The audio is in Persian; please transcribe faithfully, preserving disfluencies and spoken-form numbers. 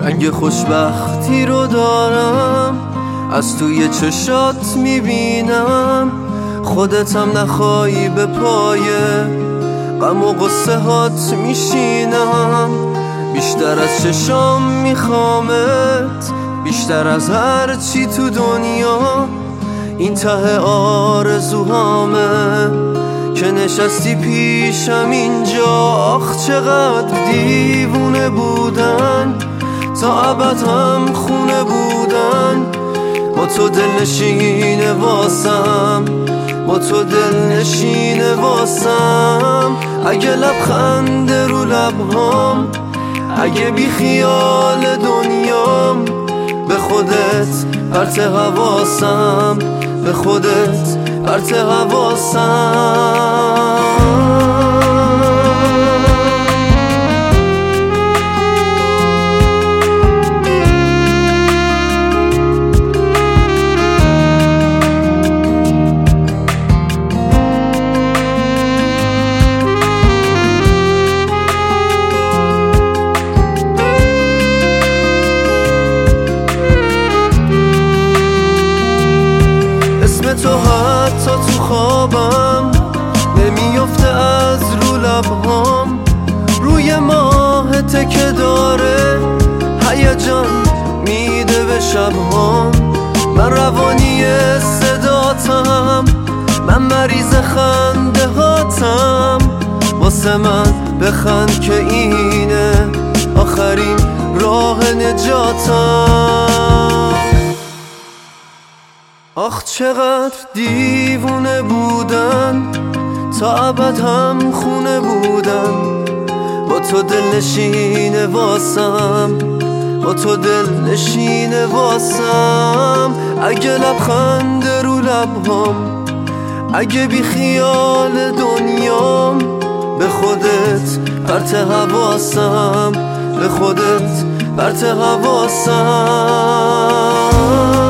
رنگ خوشبختی رو دارم، از توی چشات میبینم. خودتم نخوایی به پای غم و قصه هات میشینم. بیشتر از چشام میخوامت، بیشتر از هر چی تو دنیا. این ته آرزوهامه که نشستی پیشم اینجا. آخ چقدر دیوونه بودن، تا ابد هم خونه بودن. با تو دل نشینه واسم، با تو دل نشینه واسم. اگه لبخند رو لبهام، اگه بی خیال دنیام. به خودت پرت حواسم، به خودت پرت حواسم. تو حتی تو خوابم نمیافته از رو لبهام. روی ماه تکه داره، هیجان میده به شبهام. من روانی صداتم، من مریض خنده هاتم. واسه من بخند که اینه آخرین راه نجاتم. آخ چقدر دیوونه بودن، تا ابد هم خونه بودن. با تو دل نشینه واسم، با تو دل نشینه واسم. اگه لبخند رو لبهام، اگه بی خیال دنیام. به خودت پرت حواسم، به خودت پرت حواسم.